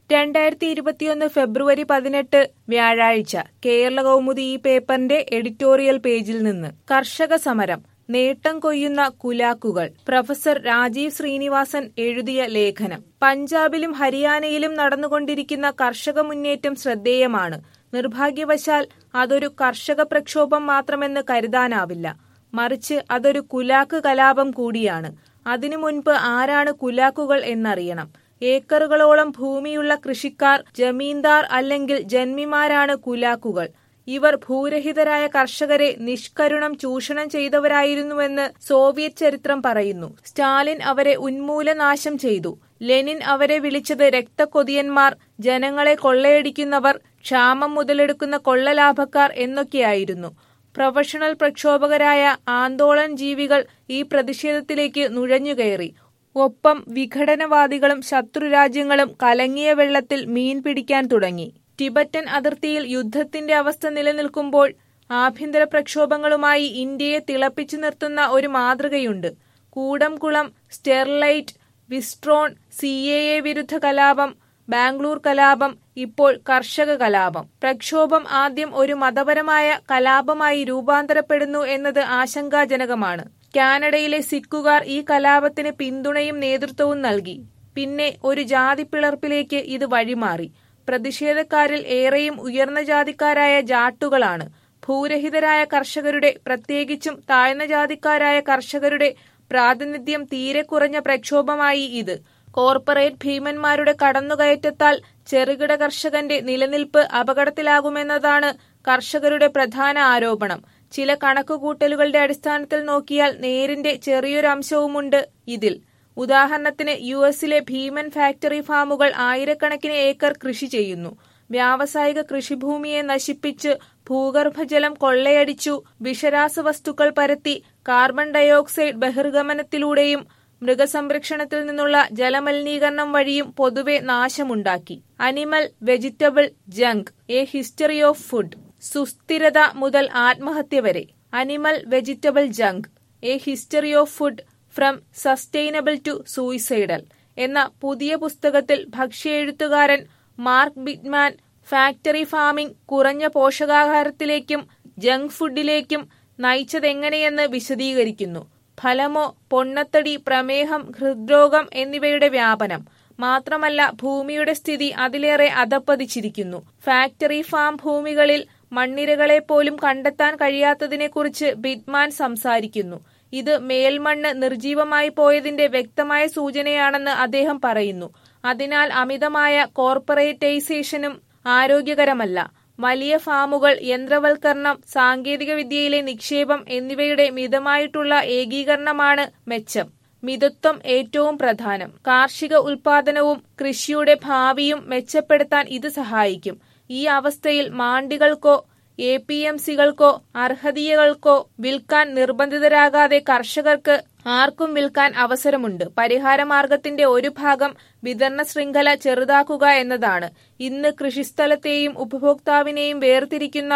2021 ഫെബ്രുവരി 18 വ്യാഴാഴ്ച കേരളകൗമുദി ഈ പേപ്പറിന്റെ എഡിറ്റോറിയൽ പേജിൽ നിന്ന് കർഷക സമരം നേട്ടം കൊയ്യുന്ന കുലാക്കുകൾ പ്രൊഫസർ രാജീവ് ശ്രീനിവാസൻ എഴുതിയ ലേഖനം. പഞ്ചാബിലും ഹരിയാനയിലും നടന്നുകൊണ്ടിരിക്കുന്ന കർഷക മുന്നേറ്റം ശ്രദ്ധേയമാണ്. നിർഭാഗ്യവശാൽ അതൊരു കർഷക പ്രക്ഷോഭം മാത്രമെന്ന് കരുതാനാവില്ല. മറിച്ച് അതൊരു കുലാക്ക് കലാപം കൂടിയാണ്. അതിനു മുൻപ് ആരാണ് കുലാക്കുകൾ എന്നറിയണം. ഏക്കറുകളോളം ഭൂമിയുള്ള കൃഷിക്കാർ, ജമീന്ദാർ അല്ലെങ്കിൽ ജന്മിമാരാണ് കുലാക്കുകൾ. ഇവർ ഭൂരഹിതരായ കർഷകരെ നിഷ്കരുണം ചൂഷണം ചെയ്തവരായിരുന്നുവെന്ന് സോവിയറ്റ് ചരിത്രം പറയുന്നു. സ്റ്റാലിൻ അവരെ ഉന്മൂലനാശം ചെയ്തു. ലെനിൻ അവരെ വിളിച്ചത് രക്തക്കൊതിയന്മാർ, ജനങ്ങളെ കൊള്ളയടിക്കുന്നവർ, ക്ഷാമം മുതലെടുക്കുന്ന കൊള്ളലാഭക്കാർ എന്നൊക്കെയായിരുന്നു. പ്രൊഫഷണൽ പ്രക്ഷോഭകരായ ആന്തോളൻ ജീവികൾ ഈ പ്രതിഷേധത്തിലേക്ക് നുഴഞ്ഞുകയറി. ഒപ്പം വിഘടനവാദികളും ശത്രുരാജ്യങ്ങളും കലങ്ങിയ വെള്ളത്തിൽ മീൻ പിടിക്കാൻ തുടങ്ങി. ടിബറ്റൻ അതിർത്തിയിൽ യുദ്ധത്തിന്റെ അവസ്ഥ നിലനിൽക്കുമ്പോൾ ആഭ്യന്തര പ്രക്ഷോഭങ്ങളുമായി ഇന്ത്യയെ തിളപ്പിച്ചു നിർത്തുന്ന ഒരു മാതൃകയുണ്ട്. കൂടംകുളം, സ്റ്റെർലൈറ്റ്, വിസ്ട്രോൺ, CAA വിരുദ്ധ കലാപം, ബാംഗ്ലൂർ കലാപം, ഇപ്പോൾ കർഷക കലാപം. പ്രക്ഷോഭം ആദ്യം ഒരു മതപരമായ കലാപമായി രൂപാന്തരപ്പെടുന്നു എന്നത് ആശങ്കാജനകമാണ്. കാനഡയിലെ സിക്കുകാർ ഈ കലാപത്തിന് പിന്തുണയും നേതൃത്വവും നൽകി. പിന്നെ ഒരു ജാതിപ്പിളർപ്പിലേക്ക് ഇത് വഴിമാറി. പ്രതിഷേധക്കാരിൽ ഏറെയും ഉയർന്ന ജാതിക്കാരായ ജാട്ടുകളാണ്. ഭൂരഹിതരായ കർഷകരുടെ, പ്രത്യേകിച്ചും താഴ്ന്ന ജാതിക്കാരായ കർഷകരുടെ പ്രാതിനിധ്യം തീരെ കുറഞ്ഞ പ്രക്ഷോഭമായി ഇത്. കോർപ്പറേറ്റ് ഭീമന്മാരുടെ കടന്നുകയറ്റത്താൽ ചെറുകിട കർഷകന്റെ നിലനിൽപ്പ് അപകടത്തിലാകുമെന്നതാണ് കർഷകരുടെ പ്രധാന ആരോപണം. ചില കണക്കുകൂട്ടലുകളുടെ അടിസ്ഥാനത്തിൽ നോക്കിയാൽ നേരിന്റെ ചെറിയൊരു അംശവുമുണ്ട് ഇതിൽ. ഉദാഹരണത്തിന് US-ലെ ഭീമൻ ഫാക്ടറി ഫാമുകൾ ആയിരക്കണക്കിന് ഏക്കർ കൃഷി ചെയ്യുന്നു. വ്യാവസായിക കൃഷിഭൂമിയെ നശിപ്പിച്ച് ഭൂഗർഭജലം കൊള്ളയടിച്ചു, വിഷരാസവസ്തുക്കൾ പരത്തി, കാർബൺ ഡയോക്സൈഡ് ബഹിർഗമനത്തിലൂടെയും മൃഗസംരക്ഷണത്തിൽ നിന്നുള്ള ജലമലിനീകരണം വഴിയും പൊതുവെ നാശമുണ്ടാക്കി. Animal vegetable junk, a history of food. സുസ്ഥിരത മുതൽ ആത്മഹത്യ വരെ. Animal vegetable junk, a history of food from sustainable to suicidal എന്ന പുതിയ പുസ്തകത്തിൽ ഭക്ഷ്യ എഴുത്തുകാരൻ മാർക്ക് ബിഗ്മാൻ ഫാക്ടറി ഫാമിംഗ് കുറഞ്ഞ പോഷകാഹാരത്തിലേക്കും ജങ്ക് ഫുഡിലേക്കും നയിച്ചതെങ്ങനെയെന്ന് വിശദീകരിക്കുന്നു. ഫലമോ പൊണ്ണത്തടി, പ്രമേഹം, ഹൃദ്രോഗം എന്നിവയുടെ വ്യാപനം. മാത്രമല്ല ഭൂമിയുടെ സ്ഥിതി അതിലേറെ അധപ്പതിച്ചിരിക്കുന്നു. ഫാക്ടറി ഫാം ഭൂമികളിൽ മണ്ണിരകളെപ്പോലും കണ്ടെത്താൻ കഴിയാത്തതിനെക്കുറിച്ച് ബിഗ്മാൻ സംസാരിക്കുന്നു. ഇത് മേൽമണ്ണ് നിർജീവമായി പോയതിന്റെ വ്യക്തമായ സൂചനയാണെന്ന് അദ്ദേഹം പറയുന്നു. അതിനാൽ അമിതമായ കോർപ്പറേറ്റൈസേഷനും ആരോഗ്യകരമല്ല. വലിയ ഫാമുകൾ, യന്ത്രവൽക്കരണം, സാങ്കേതിക വിദ്യയിലെ നിക്ഷേപം എന്നിവയുടെ മിതമായിട്ടുള്ള ഏകീകരണമാണ് മെച്ചം. മിതത്വം ഏറ്റവും പ്രധാനം. കാർഷിക ഉൽപാദനവും കൃഷിയുടെ ഭാവിയും മെച്ചപ്പെടുത്താൻ ഇത് സഹായിക്കും. ഈ അവസ്ഥയിൽ മാണ്ടികൾക്കോ APMCകൾക്കോ അർഹതീയകൾക്കോ വിൽക്കാൻ നിർബന്ധിതരാകാതെ കർഷകർക്ക് ആർക്കും വിൽക്കാൻ അവസരമുണ്ട്. പരിഹാരമാർഗത്തിന്റെ ഒരു ഭാഗം വിതരണ ശൃംഖല ചെറുതാക്കുക എന്നതാണ്. ഇന്ന് കൃഷിസ്ഥലത്തെയും ഉപഭോക്താവിനെയും വേർതിരിക്കുന്ന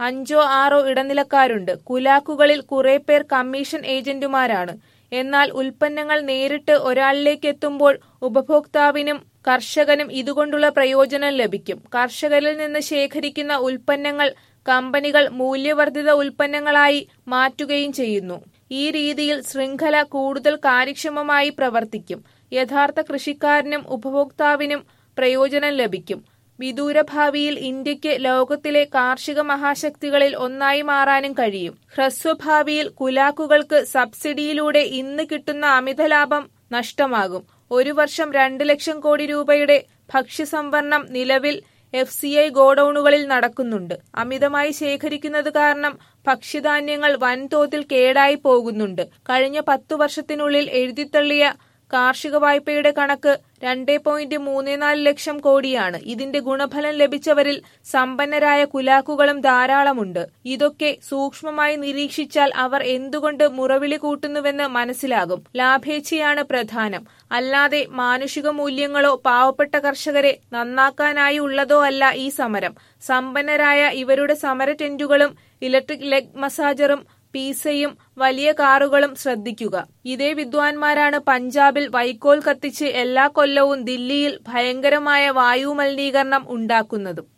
5-6 ഇടനിലക്കാരുണ്ട്. കുലാക്കുകളിൽ കുറെ പേർ കമ്മീഷൻ ഏജന്റുമാരാണ്. എന്നാൽ ഉൽപ്പന്നങ്ങൾ നേരിട്ട് ഒരാളിലേക്ക് എത്തുമ്പോൾ ഉപഭോക്താവിനും കർഷകനും ഇതുകൊണ്ടുള്ള പ്രയോജനം ലഭിക്കും. കർഷകരിൽ നിന്ന് ശേഖരിക്കുന്ന ഉൽപ്പന്നങ്ങൾ കമ്പനികൾ മൂല്യവർദ്ധിത ഉൽപ്പന്നങ്ങളായി മാറ്റുകയും ചെയ്യുന്നു. ഈ രീതിയിൽ ശൃംഖല കൂടുതൽ കാര്യക്ഷമമായി പ്രവർത്തിക്കും. യഥാർത്ഥ കൃഷിക്കാരനും ഉപഭോക്താവിനും പ്രയോജനം ലഭിക്കും. വിദൂര ഭാവിയിൽ ഇന്ത്യക്ക് ലോകത്തിലെ കാർഷിക മഹാശക്തികളിൽ ഒന്നായി മാറാനും കഴിയും. ഹ്രസ്വഭാവിയിൽ കുലാക്കുകൾക്ക് സബ്സിഡിയിലൂടെ ഇന്ന് കിട്ടുന്ന അമിതലാഭം നഷ്ടമാകും. ഒരു വർഷം 2 ലക്ഷം കോടി രൂപയുടെ ഭക്ഷ്യസംഭരണം നിലവിൽ FCI ഗോഡൌണുകളിൽ നടക്കുന്നുണ്ട്. അമിതമായി ശേഖരിക്കുന്നത് കാരണം ഭക്ഷ്യധാന്യങ്ങൾ വൻതോതിൽ കേടായി പോകുന്നുണ്ട്. കഴിഞ്ഞ 10 വർഷത്തിനുള്ളിൽ എഴുതിത്തള്ളിയ കാർഷിക വായ്പയുടെ കണക്ക് 2.34 ലക്ഷം കോടിയാണ്. ഇതിന്റെ ഗുണഫലം ലഭിച്ചവരിൽ സമ്പന്നരായ കുലാക്കുകളും ധാരാളമുണ്ട്. ഇതൊക്കെ സൂക്ഷ്മമായി നിരീക്ഷിച്ചാൽ അവർ എന്തുകൊണ്ട് മുറവിളി കൂട്ടുന്നുവെന്ന് മനസ്സിലാകും. ലാഭേച്ഛയാണ് പ്രധാനം, അല്ലാതെ മാനുഷിക മൂല്യങ്ങളോ പാവപ്പെട്ട കർഷകരെ നന്നാക്കാനായി ഉള്ളതോ അല്ല ഈ സമരം. സമ്പന്നരായ ഇവരുടെ സമര ടെന്റുകളും ഇലക്ട്രിക് ലെഗ് മസാജറും പീസയും വലിയ കാറുകളും ശ്രദ്ധിക്കുക. ഇതേ വിദ്വാൻമാരാണ് പഞ്ചാബിൽ വൈക്കോൽ കത്തിച്ച് എല്ലാ കൊല്ലവും ദില്ലിയിൽ ഭയങ്കരമായ വായുമലിനീകരണം ഉണ്ടാക്കുന്നതും.